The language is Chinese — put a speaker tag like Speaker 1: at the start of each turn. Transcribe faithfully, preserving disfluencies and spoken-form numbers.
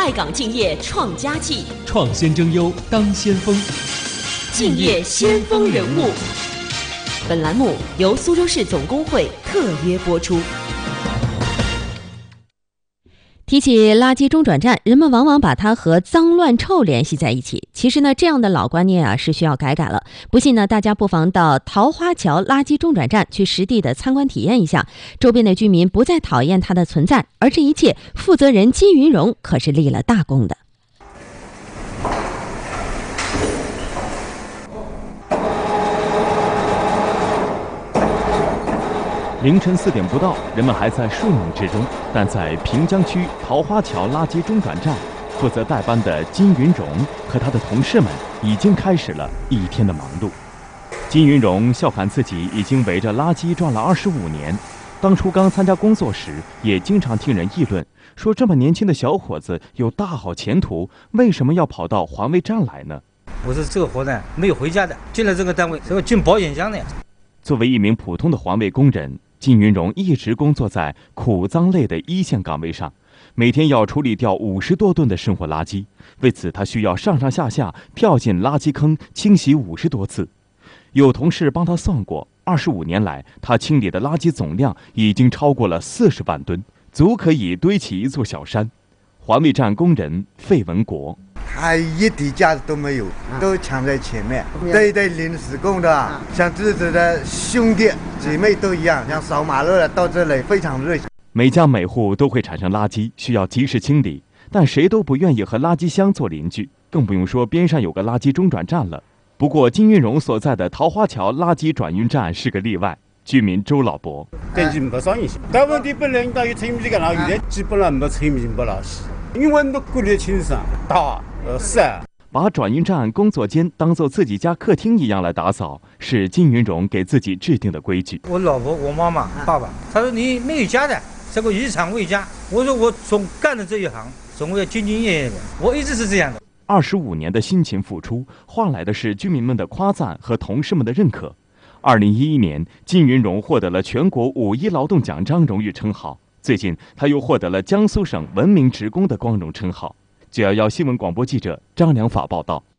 Speaker 1: 爱岗敬业创佳绩，
Speaker 2: 创先争优当先锋，
Speaker 1: 敬业先锋人物。本栏目由苏州市总工会特约播出。
Speaker 3: 提起垃圾中转站，人们往往把它和脏乱臭联系在一起。其实呢，这样的老观念啊是需要改改了。不信呢，大家不妨到桃花桥垃圾中转站去实地的参观体验一下。周边的居民不再讨厌它的存在，而这一切，负责人金云荣可是立了大功的。
Speaker 4: 凌晨四点不到，人们还在睡梦之中，但在平江区桃花桥垃圾中转站，负责代班的金云荣和他的同事们已经开始了一天的忙碌。金云荣笑侃自己已经围着垃圾转了二十五年，当初刚参加工作时，也经常听人议论，说这么年轻的小伙子有大好前途，为什么要跑到环卫站来呢？
Speaker 5: 我说这个活呢没有回家的，进了这个单位，这个进保险箱的呀。
Speaker 4: 作为一名普通的环卫工人，金云荣一直工作在苦脏类的一线岗位上，每天要处理掉五十多吨的生活垃圾，为此他需要上上下下跳进垃圾坑清洗五十多次。有同事帮他算过，二十五年来他清理的垃圾总量已经超过了四十万吨，足可以堆起一座小山。环卫站工人费文国，
Speaker 6: 他一滴架子都没有，都抢在前面。对对，临时工的，像自己的兄弟姐妹都一样，像扫马路的到这里非常热情。
Speaker 4: 每家每户都会产生垃圾，需要及时清理，但谁都不愿意和垃圾箱做邻居，更不用说边上有个垃圾中转站了。不过金云荣所在的桃花桥垃圾转运站是个例外。居民周老伯，
Speaker 7: 根本没啥影响。大问题本来应该有清理个垃圾，基本上没清理没垃圾，因为都过滤清爽大呃散。
Speaker 4: 把转运站工作间当做自己家客厅一样来打扫，是金云荣给自己制定的规矩。
Speaker 5: 我老婆、我妈妈、爸爸，他说你没有家的，这个以厂为家。我说我总干的这一行，总要兢兢业业的，我一直是这样的。
Speaker 4: 二十五年的辛勤付出，换来的是居民们的夸赞和同事们的认可。二零一一年，金云荣获得了全国五一劳动奖章荣誉称号。最近，他又获得了江苏省文明职工的光荣称号。九幺幺新闻广播记者张良法报道。